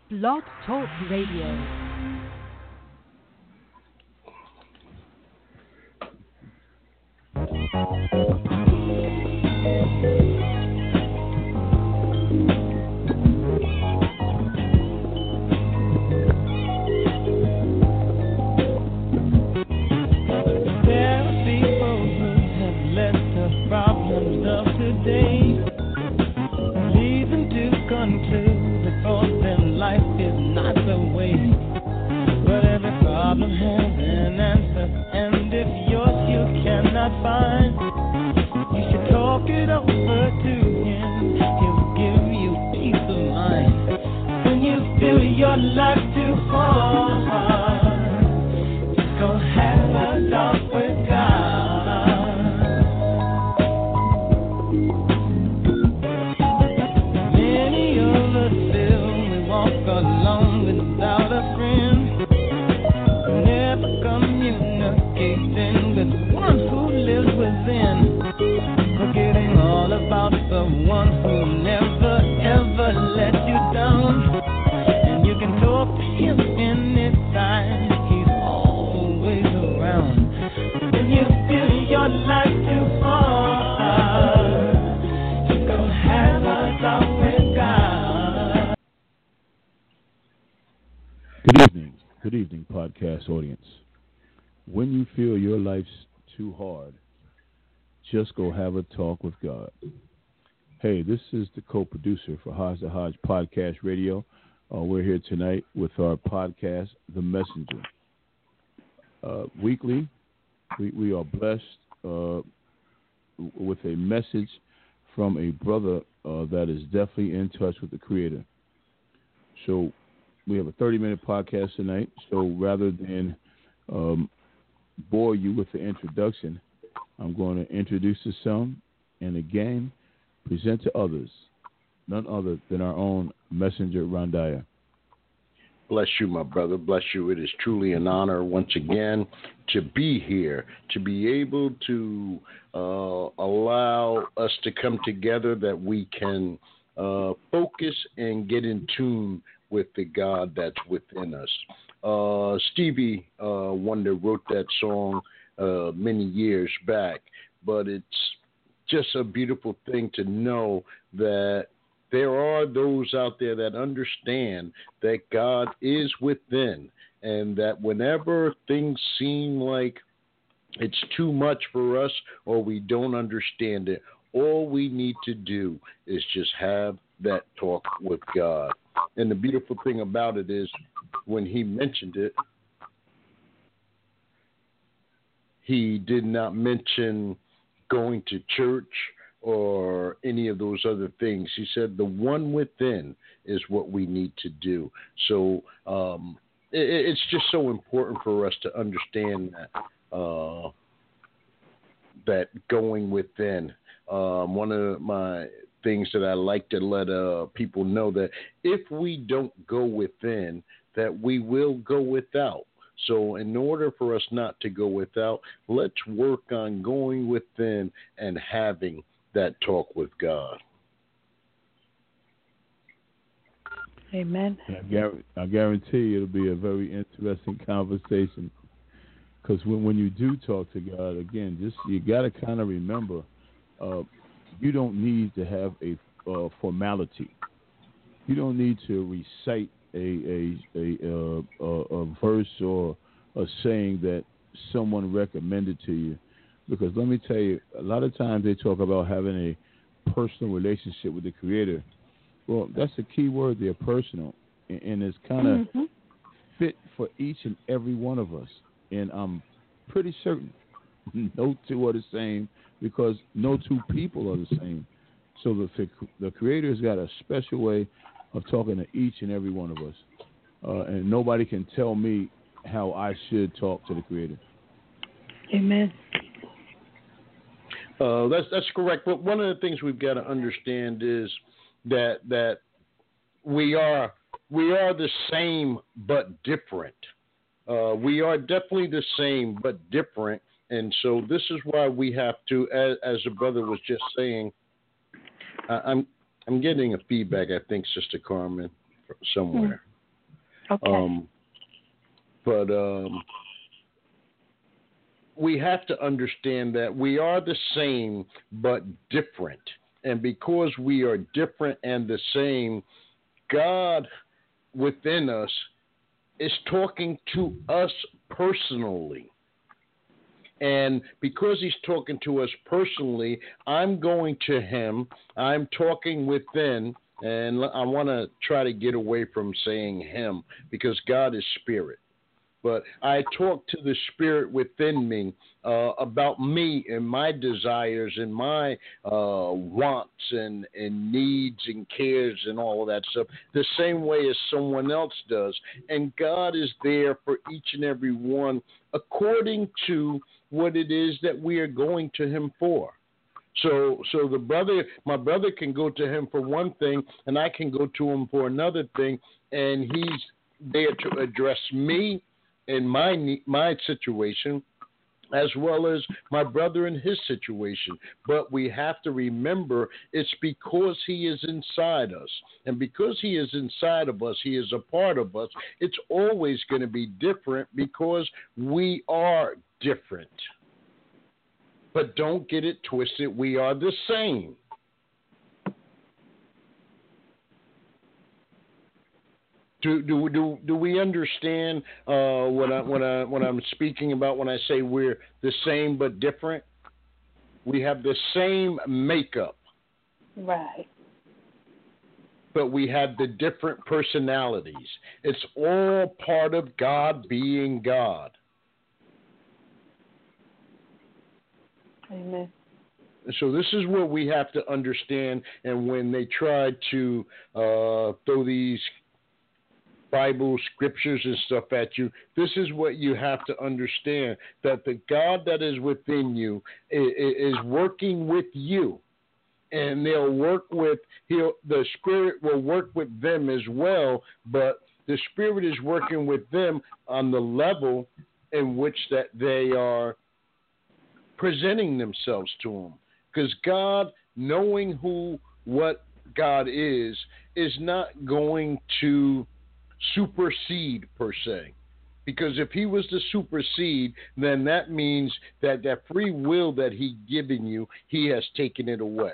Blog Talk Radio. Good evening, podcast audience. When you feel your life's too hard, just go have a talk with God. Hey, this is the co-producer for Hodge to Hodge Podcast Radio. We're here tonight with our podcast, The Messenger. Weekly, we are blessed with a message from a brother that is definitely in touch with the Creator. So we have a 30-minute podcast tonight, so rather than bore you with the introduction, I'm going to introduce to some and again present to others, none other than our own Messenger Rondaya. Bless you, my brother. Bless you. It is truly an honor once again to be here, to be able to allow us to come together that we can focus and get in tune with the God that's within us. Stevie Wonder wrote that song many years back, but it's just a beautiful thing to know that there are those out there that understand that God is within, and that whenever things seem like it's too much for us or we don't understand it, all we need to do is just have that talk with God. And the beautiful thing about it is when he mentioned it, he did not mention going to church or any of those other things. He said the one within is what we need to do. So it's just so important for us to understand that, that going within. One of my things that I like to let people know that if we don't go within, that we will go without. So in order for us not to go without, let's work on going within and having that talk with God. Amen. I guarantee you it'll be a very interesting conversation, because when you do talk to God, again, just you got to kind of remember, you don't need to have a formality. You don't need to recite a verse or a saying that someone recommended to you, because let me tell you, a lot of times they talk about having a personal relationship with the Creator. Well, that's the key word there, personal, and it's kind of fit for each and every one of us. And I'm pretty certain no two are the same, because no two people are the same. So the Creator's got a special way of talking to each and every one of us. And nobody can tell me how I should talk to the Creator. Amen. That's correct. But one of the things we've got to understand is that we are the same but different. We are definitely the same but different. And so this is why we have to, as the brother was just saying, I'm getting a feedback, I think, Sister Carmen, somewhere. Okay. But we have to understand that we are the same but different. And because we are different and the same, God within us is talking to us personally. And because he's talking to us personally, I'm going to him. I'm talking within. And I want to try to get away from saying him because God is spirit. But I talk to the spirit within me about me and my desires and my wants and needs and cares and all of that stuff, the same way as someone else does. And God is there for each and every one according to what it is that we are going to him for. So my brother can go to him for one thing, and I can go to him for another thing, and he's there to address me and my situation, as well as my brother in his situation. But we have to remember it's because he is inside us. And because he is inside of us, he is a part of us, it's always going to be different because we are different. But don't get it twisted, we are the same. Do we understand what I'm speaking about when I say we're the same but different? We have the same makeup, Right. but we have the different personalities. It's all part of God being God. Amen. So this is what we have to understand. And when they try to throw these Bible scriptures and stuff at you, this is what you have to understand, that the God that is within you is working with you, and the Spirit will work with them as well, but the Spirit is working with them on the level in which that they are presenting themselves to him. Because God, knowing what God is not going to supersede per se. Because if he was to supersede, then that means that free will that he's given you, he has taken it away.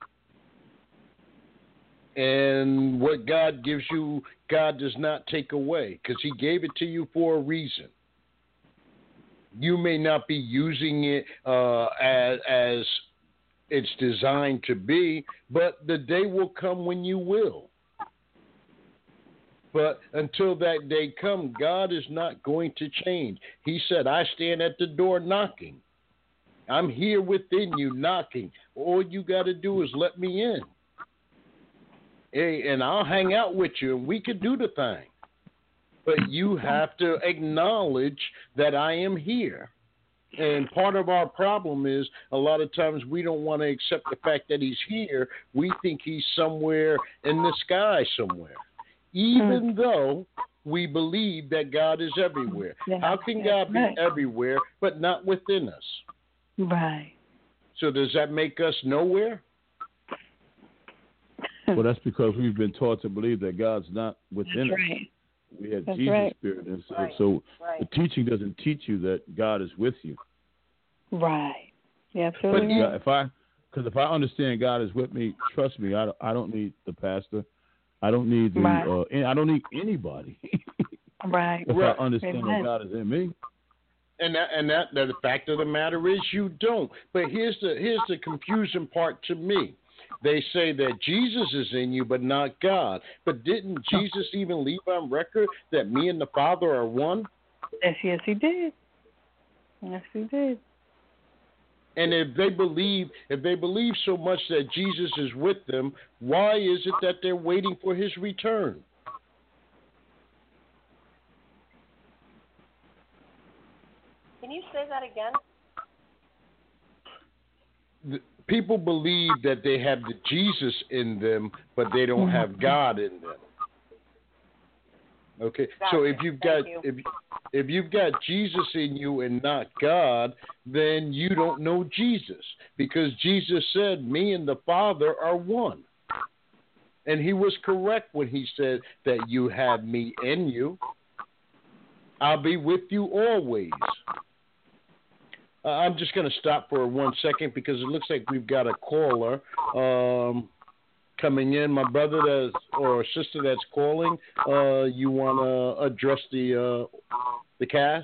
And what God gives you, God does not take away, because he gave it to you for a reason. You may not be using it as it's designed to be, but the day will come when you will. But until that day comes, God is not going to change. He said, I stand at the door knocking. I'm here within you knocking. All you got to do is let me in. Hey, and I'll hang out with you, and we can do the thing. But you have to acknowledge that I am here. And part of our problem is a lot of times we don't want to accept the fact that he's here. We think he's somewhere in the sky somewhere. Even though we believe that God is everywhere. Yeah, How can God be everywhere but not within us? Right. So does that make us nowhere? Well, that's because we've been taught to believe that God's not within us. Right. We have That's Jesus' right. Spirit. And so the teaching doesn't teach you that God is with you. Right. Yeah, absolutely. But if I understand God is with me, trust me, I don't need the pastor. I don't need I don't need anybody. Right. If I understand that God is in me. And the fact of the matter is you don't. But here's the confusing part to me. They say that Jesus is in you, but not God. But didn't Jesus even leave on record that me and the Father are one? Yes, he did. Yes, he did. And if they believe so much that Jesus is with them, why is it that they're waiting for his return? Can you say that again? People believe that they have the Jesus in them, but they don't have God in them. Okay, Gotcha. so if you've got Jesus in you and not God, then you don't know Jesus, because Jesus said, "Me and the Father are one." And he was correct when he said that you have me in you. I'll be with you always. I'm just going to stop for 1 second because it looks like we've got a caller coming in. My brother or sister that's calling, you want to address the cast?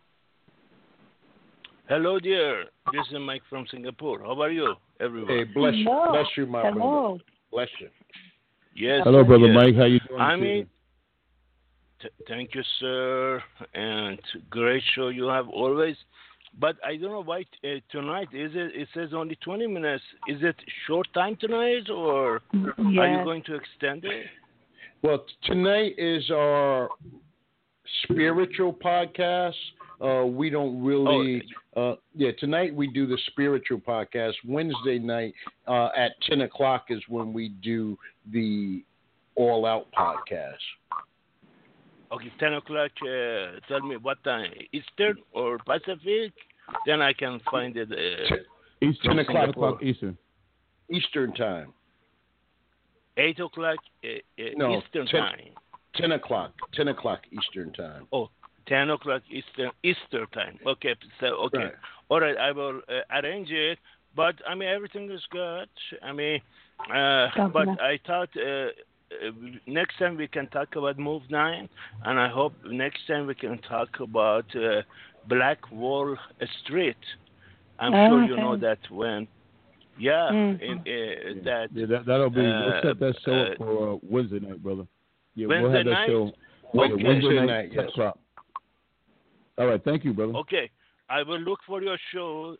Hello, dear. This is Mike from Singapore. How are you, everyone? Hey, bless you, my Hello. brother. Bless you. Yes. Hello, Brother yes. Mike. How you doing? I mean, thank you, sir. And great show you have always. But I don't know why tonight is it? It says only 20 minutes. Is it short time tonight, or are you going to extend it? Well, tonight is our spiritual podcast. We don't really. Tonight we do the spiritual podcast. Wednesday night at 10 o'clock is when we do the All Out podcast. Okay, 10 o'clock. Tell me what time? Eastern or Pacific? Then I can find it. Eastern, 10 o'clock Eastern. Eastern time. 8 o'clock Eastern time. 10 o'clock. 10 o'clock Eastern time. Oh, 10 o'clock Eastern time. Okay, so okay. Right. All right, I will arrange it. But I mean, everything is good. I mean, but I thought next time we can talk about Move 9, and I hope next time we can talk about Black Wall Street. I'm sure you know that when. Yeah, that'll be. We'll set that show up for Wednesday night, brother. Yeah, Wednesday we'll have that night? show. Okay. Wednesday night, yes. All right, thank you, brother. Okay, I will look for your show.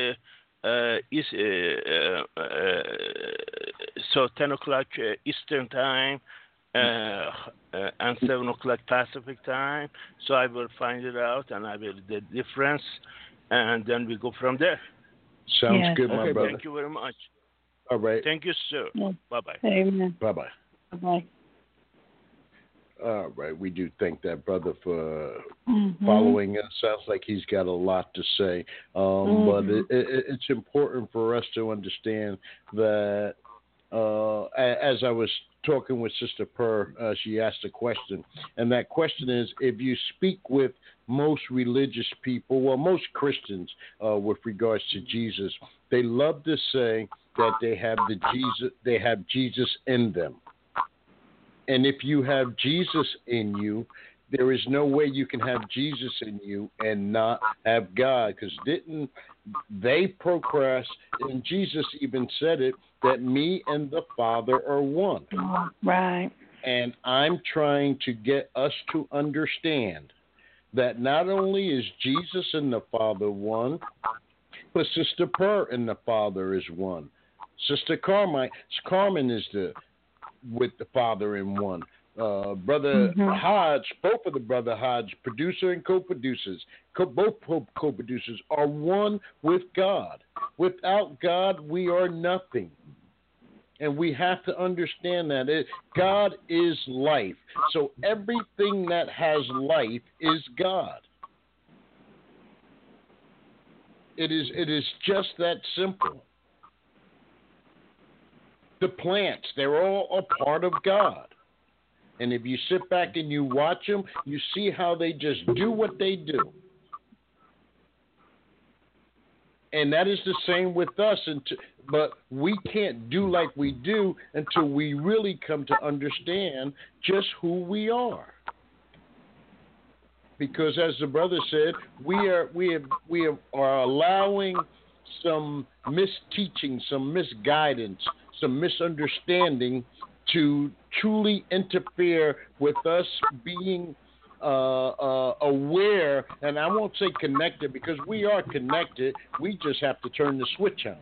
So 10 o'clock Eastern time and 7 o'clock Pacific time. So I will find it out, and I will the difference, and then we go from there. Sounds good, my brother. Thank you very much. All right. Thank you, sir. Yeah. Bye-bye. Amen. Bye-bye. Bye-bye. All right. We do thank that brother for following us. Sounds like he's got a lot to say. But it's important for us to understand that as I was talking with Sister Purr, she asked a question. And that question is, if you speak with most religious people, well, most Christians with regards to Jesus, they love to say that they have Jesus in them. And if you have Jesus in you, there is no way you can have Jesus in you and not have God. Because didn't they progress? And Jesus even said it, that me and the Father are one. Right. And I'm trying to get us to understand that not only is Jesus and the Father one, but Sister Purr and the Father is one. Sister Carmen is with the Father in one. Brother Hodge, both of the Brother Hodge, producer and co-producers, both co-producers are one with God. Without God, we are nothing. And we have to understand that God is life. So everything that has life is God. It is just that simple. The plants, they're all a part of God. And if you sit back and you watch them, you see how they just do what they do. And that is the same with us. But we can't do like we do until we really come to understand just who we are. Because as the brother said, we are allowing some misteaching, some misguidance, some misunderstanding to truly interfere with us being aware, and I won't say connected because we are connected. We just have to turn the switch on.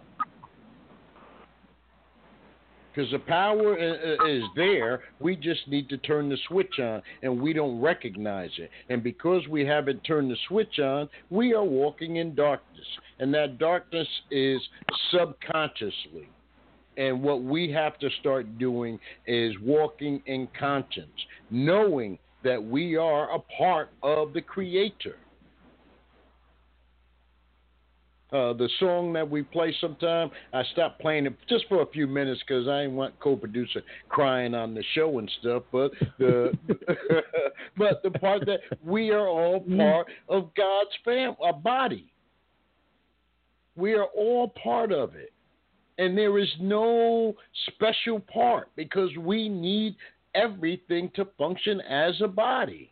Because the power is there, we just need to turn the switch on, and we don't recognize it. And because we haven't turned the switch on, we are walking in darkness, and that darkness is subconsciously. And what we have to start doing is walking in conscience, knowing that we are a part of the Creator. the song that we play sometime, I stopped playing it just for a few minutes because I didn't want co-producer crying on the show and stuff. But but the part that we are all part of God's family, a body. We are all part of it. And there is no special part because we need everything to function as a body.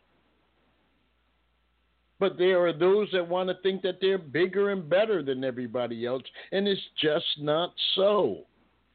But there are those that want to think that they're bigger and better than everybody else, and it's just not so.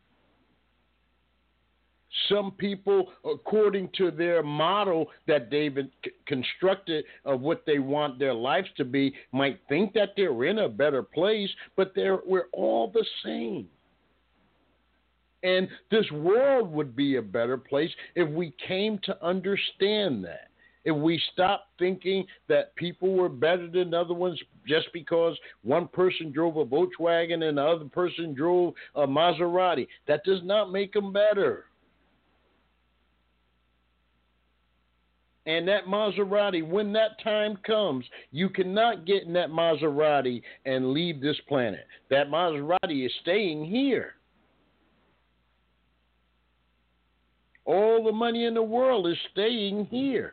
Some people, according to their model that they've constructed of what they want their lives to be, might think that they're in a better place, but we're all the same. And this world would be a better place if we came to understand that. If we stopped thinking that people were better than other ones just because one person drove a Volkswagen and the other person drove a Maserati. That does not make them better. And that Maserati, when that time comes, you cannot get in that Maserati and leave this planet. That Maserati is staying here. All the money in the world is staying here.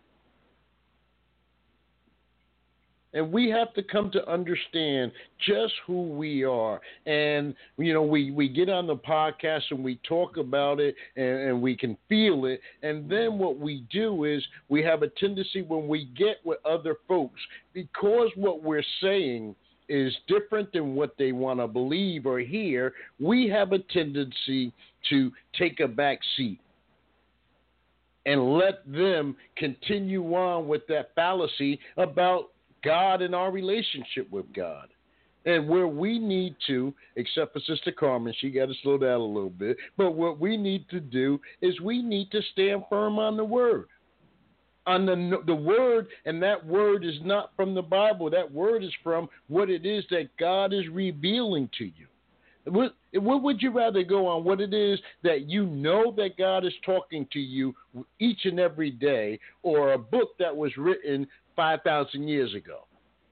And we have to come to understand just who we are. And, you know, we get on the podcast and we talk about it and we can feel it. And then what we do is we have a tendency when we get with other folks, because what we're saying is different than what they want to believe or hear, we have a tendency to take a back seat and let them continue on with that fallacy about God and our relationship with God. And where we need to, except for Sister Carmen, she got to slow down a little bit, but what we need to do is we need to stand firm on the Word. On the Word, and that Word is not from the Bible. That Word is from what it is that God is revealing to you. What would you rather go on? What it is that you know that God is talking to you each and every day, or a book that was written 5,000 years ago?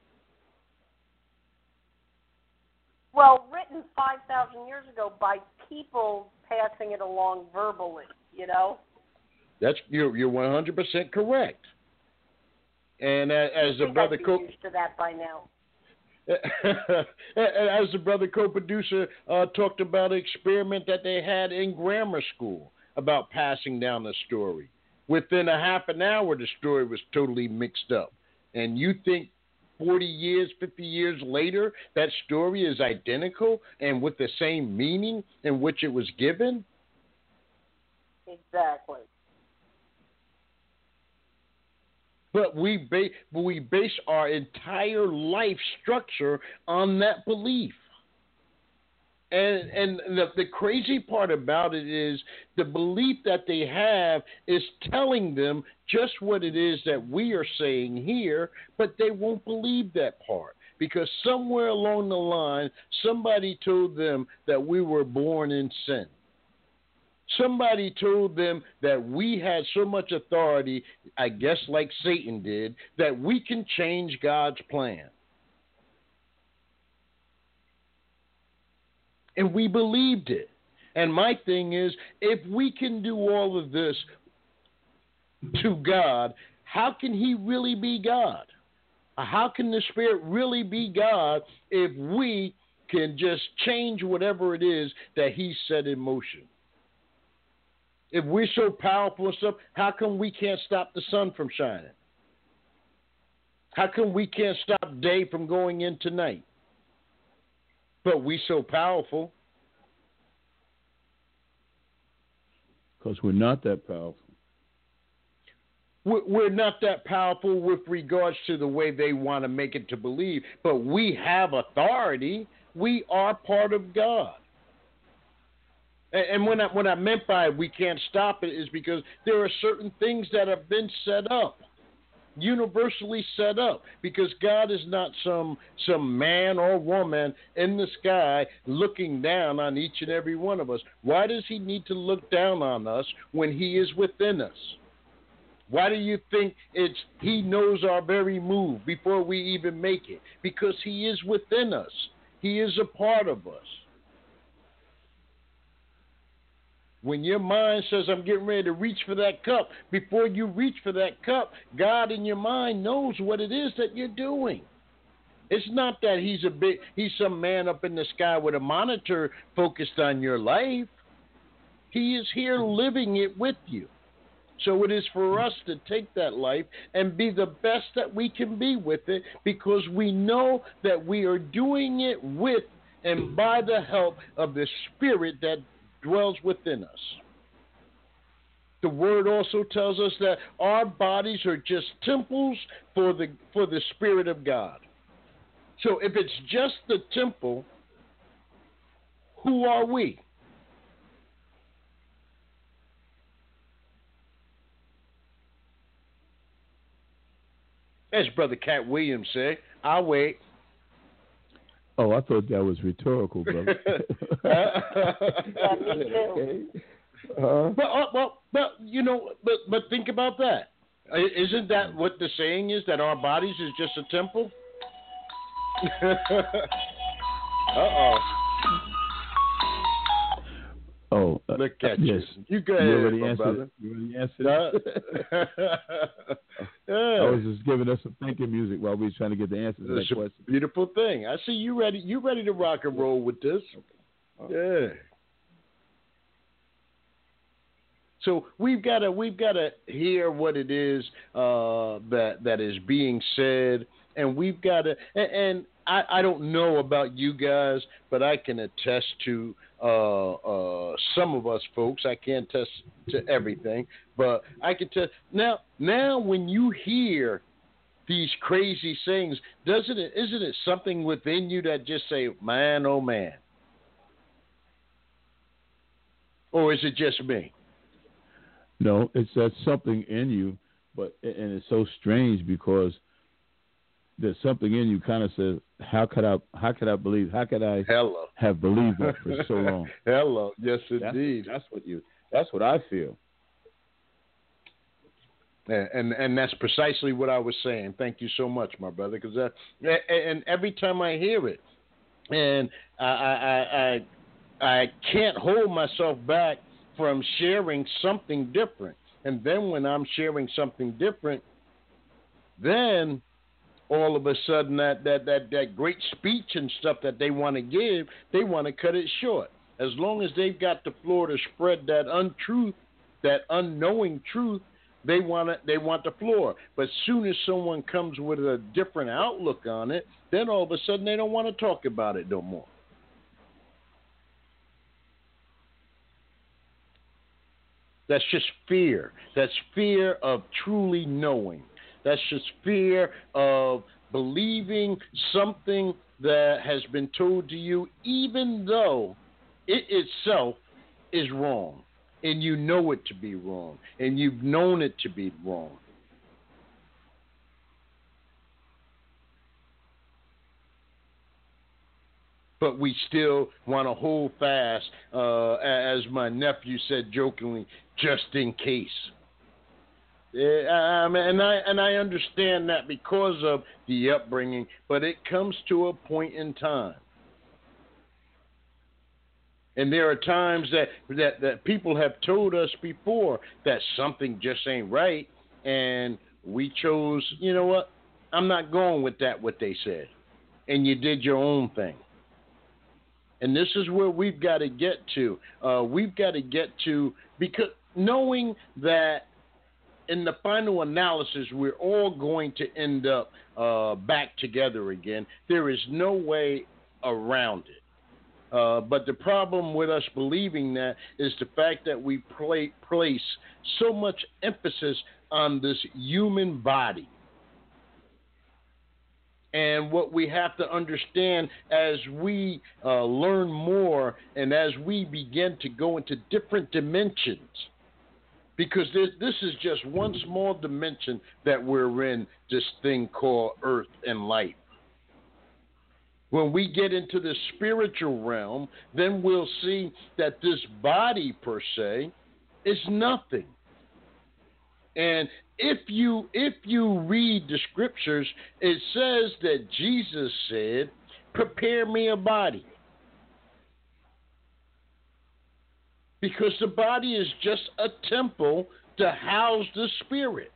Well, written 5,000 years ago by people passing it along verbally, you know? You're 100% correct. And as the brother used to that by now. As the brother co-producer talked about an experiment that they had in grammar school about passing down a story. Within a half an hour, the story was totally mixed up. And you think 40 years, 50 years later, that story is identical and with the same meaning in which it was given? Exactly. But we base our entire life structure on that belief. And the crazy part about it is the belief that they have is telling them just what it is that we are saying here, but they won't believe that part. Because somewhere along the line, somebody told them that we were born in sin. Somebody told them that we had so much authority, I guess like Satan did, that we can change God's plan. And we believed it. And my thing is, if we can do all of this to God, how can He really be God? How can the Spirit really be God if we can just change whatever it is that He set in motion? If we're so powerful and stuff, how come we can't stop the sun from shining? How come we can't stop day from going into night? But we so powerful. Because we're not that powerful. We're not that powerful with regards to the way they want to make it to believe. But we have authority. We are part of God. And what I meant by we can't stop it is because there are certain things that have been set up, universally set up, because God is not some man or woman in the sky looking down on each and every one of us. Why does He need to look down on us when He is within us? Why do you think He knows our very move before we even make it? Because He is within us. He is a part of us. When your mind says, I'm getting ready to reach for that cup, before you reach for that cup, God in your mind knows what it is that you're doing. It's not that he's some man up in the sky with a monitor focused on your life. He is here living it with you. So it is for us to take that life and be the best that we can be with it, because we know that we are doing it with and by the help of the Spirit that dwells within us. The Word also tells us that our bodies are just temples for the Spirit of God. So if it's just the temple, who are we? As Brother Cat Williams said, I'll wait. Oh, I thought that was rhetorical, brother. Yeah, me too. Okay. But think about that. Isn't that what the saying is, that our bodies is just a temple? Uh-oh. Oh, look at yes. You go ahead, you already my answered brother. it. You already answered it. I was just giving us some thinking music while we was trying to get the answers to that It's a question. beautiful thing. I see you ready. You ready to rock and roll with this? Yeah. So we've got to hear what it is that is being said, and we've got to. And I don't know about you guys, but I can attest to some of us folks. I can't attest to everything, but I can tell. Now, when you hear these crazy sayings, isn't it something within you that just say, "Man, oh man," or is it just me? No, it's that something in you, and it's so strange because there's something in you kind of says, how could I have believed that for so long? Hello, yes indeed. That's what I feel. And that's precisely what I was saying. Thank you so much, my brother, because and every time I hear it, and I can't hold myself back from sharing something different. And then when I'm sharing something different, then all of a sudden that great speech and stuff that they want to give, they want to cut it short. As long as they've got the floor to spread that untruth, that unknowing truth, they want the floor. But as soon as someone comes with a different outlook on it, then all of a sudden they don't want to talk about it no more. That's just fear. That's fear of truly knowing. That's just fear of believing something that has been told to you, even though it itself is wrong. And you know it to be wrong. And you've known it to be wrong. But we still want to hold fast, as my nephew said jokingly, just in case. And I understand that because of the upbringing, but it comes to a point in time. And there are times that people have told us before that something just ain't right, and we chose, you know what, I'm not going with that, what they said. And you did your own thing. And this is where we've got to get to. We've got to get to, because knowing that in the final analysis, we're all going to end up back together again. There is no way around it. But the problem with us believing that is the fact that we place so much emphasis on this human body. And what we have to understand as we learn more and as we begin to go into different dimensions, because this is just one small dimension that we're in, this thing called Earth and life. When we get into the spiritual realm, then we'll see that this body per se is nothing. And if you read the scriptures, it says that Jesus said prepare me a body. Because the body is just a temple to house the spirit.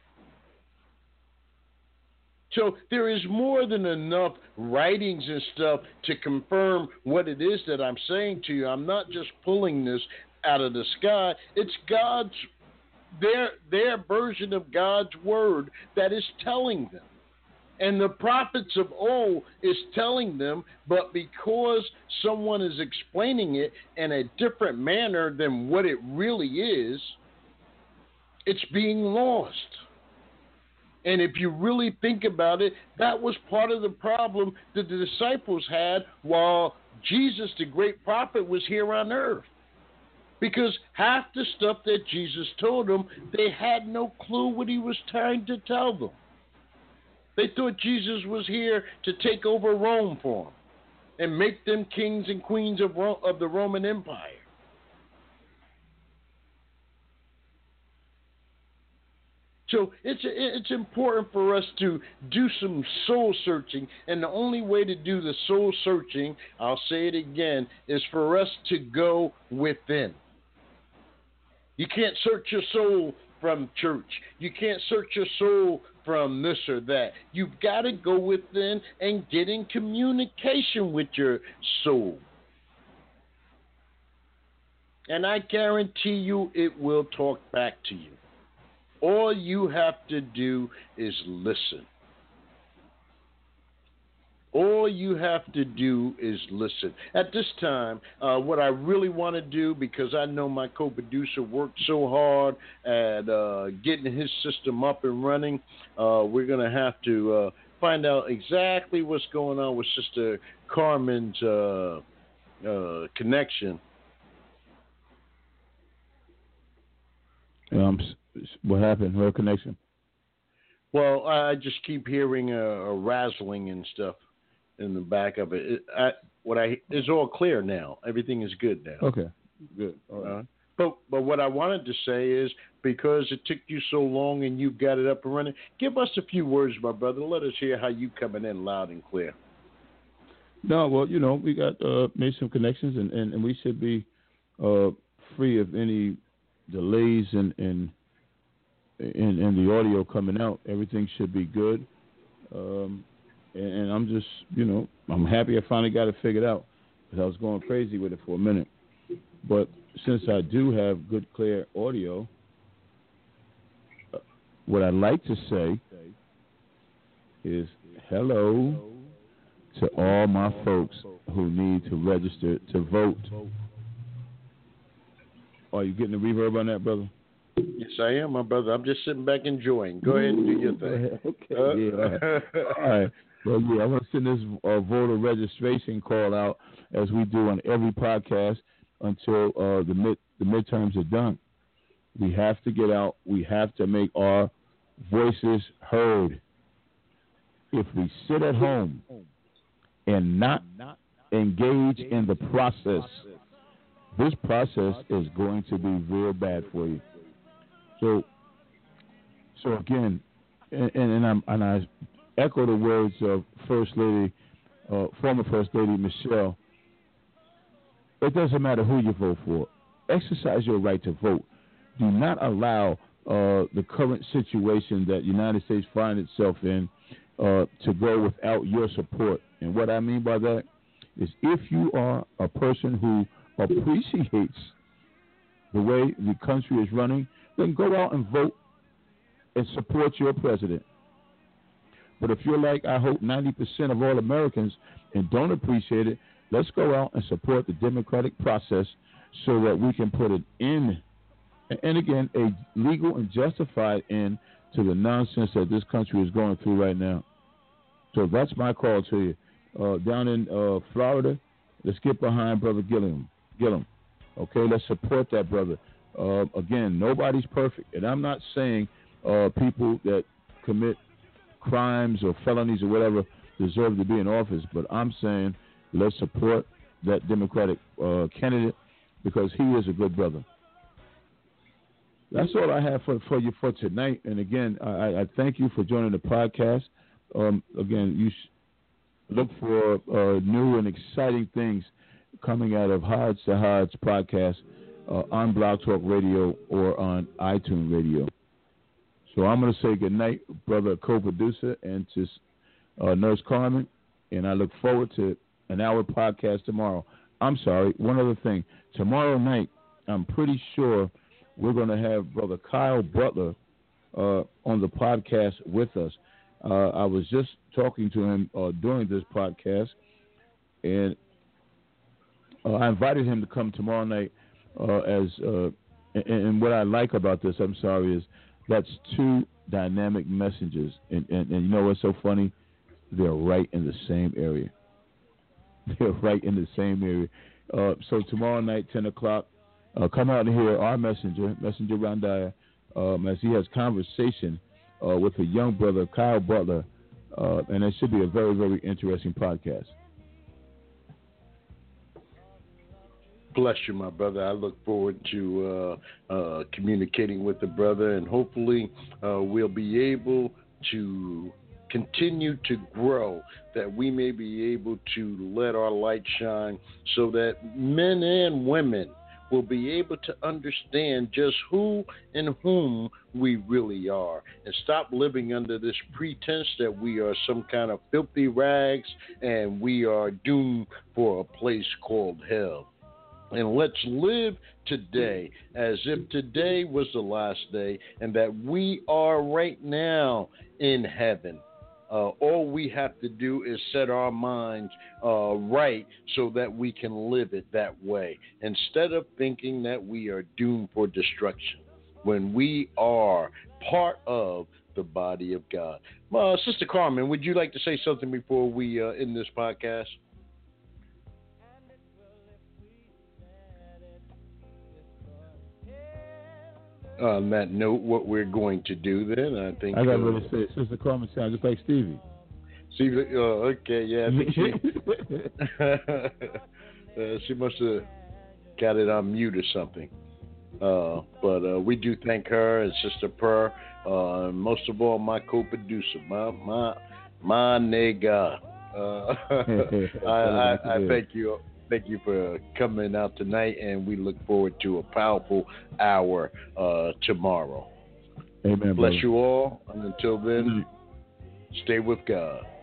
So there is more than enough writings and stuff to confirm what it is that I'm saying to you. I'm not just pulling this out of the sky. It's God's, their version of God's word that is telling them. And the prophets of old is telling them, but because someone is explaining it in a different manner than what it really is, it's being lost. And if you really think about it, that was part of the problem that the disciples had while Jesus, the great prophet, was here on earth. Because half the stuff that Jesus told them, they had no clue what he was trying to tell them. They thought Jesus was here to take over Rome for them and make them kings and queens of the Roman Empire. So it's important for us to do some soul searching, and the only way to do the soul searching, I'll say it again, is for us to go within. You can't search your soul from church. You can't search your soul from this or that. You've got to go within and get in communication with your soul. And I guarantee you it will talk back to you. All you have to do is listen. All you have to do is listen. At this time, what I really want to do, because I know my co-producer worked so hard at getting his system up and running, we're going to have to find out exactly what's going on with Sister Carmen's connection. What happened? Her connection? Well, I just keep hearing a razzling and stuff in the back of it. It's all clear now. Everything is good now. Okay, good. All right. But what I wanted to say is, because it took you so long and you got it up and running, give us a few words, my brother. Let us hear how you coming in loud and clear. No, well, we got made some connections, and we should be free of any delays in the audio coming out. Everything should be good. And I'm just, I'm happy I finally got it figured out, because I was going crazy with it for a minute. But since I do have good, clear audio, what I'd like to say is hello to all my folks who need to register to vote. Are you getting the reverb on that, brother? Yes, I am, my brother. I'm just sitting back enjoying. Go ahead and do your thing. Okay. All right. Well, yeah, I'm going to send this voter registration call out, as we do on every podcast, until the midterms are done. We have to get out. We have to make our voices heard. If we sit at home and not engage in the process, this process is going to be real bad for you. So again, and I echo the words of First Lady, former First Lady Michelle. It doesn't matter who you vote for. Exercise your right to vote. Do not allow the current situation that the United States finds itself in to go without your support. And what I mean by that is, if you are a person who appreciates the way the country is running, then go out and vote and support your president. But if you're like, I hope, 90% of all Americans and don't appreciate it, let's go out and support the democratic process so that we can put an end, and again, a legal and justified end to the nonsense that this country is going through right now. So that's my call to you. Down in Florida, let's get behind Brother Gillum. Okay, let's support that brother. Again, nobody's perfect. And I'm not saying people that commit crimes or felonies or whatever deserve to be in office, but I'm saying let's support that Democratic candidate, because he is a good brother. That's all I have for you for tonight. And again, I thank you for joining the podcast. Again, look for new and exciting things coming out of Hodge to Hodge podcast on Blog Talk Radio or on iTunes Radio. So I'm going to say good night, brother co-producer, and to Nurse Carmen, and I look forward to an hour podcast tomorrow. I'm sorry, one other thing. Tomorrow night, I'm pretty sure we're going to have Brother Kyle Butler on the podcast with us. I was just talking to him during this podcast, and I invited him to come tomorrow night. And what I like about this, I'm sorry, is that's two dynamic messengers, and you know what's so funny? They're right in the same area. They're right in the same area. So tomorrow night, 10 o'clock, come out and hear our Messenger Randiah, as he has conversation with a young brother, Kyle Butler, and it should be a very, very interesting podcast. Bless you, my brother. I look forward to communicating with the brother, and hopefully we'll be able to continue to grow, that we may be able to let our light shine so that men and women will be able to understand just who and whom we really are, and stop living under this pretense that we are some kind of filthy rags and we are doomed for a place called hell. And let's live today as if today was the last day and that we are right now in heaven. All we have to do is set our minds right so that we can live it that way, instead of thinking that we are doomed for destruction when we are part of the body of God. Sister Carmen, would you like to say something before we end this podcast? On that note, what we're going to do then, I think... I got to say, Sister Carmen sounds just like Stevie. Stevie, okay, yeah. I think she must have got it on mute or something. But we do thank her and Sister Purr, and most of all, my co-producer, my nigga. I thank you. Thank you for coming out tonight, and we look forward to a powerful hour tomorrow. Amen. Bless you all, and until then, stay with God.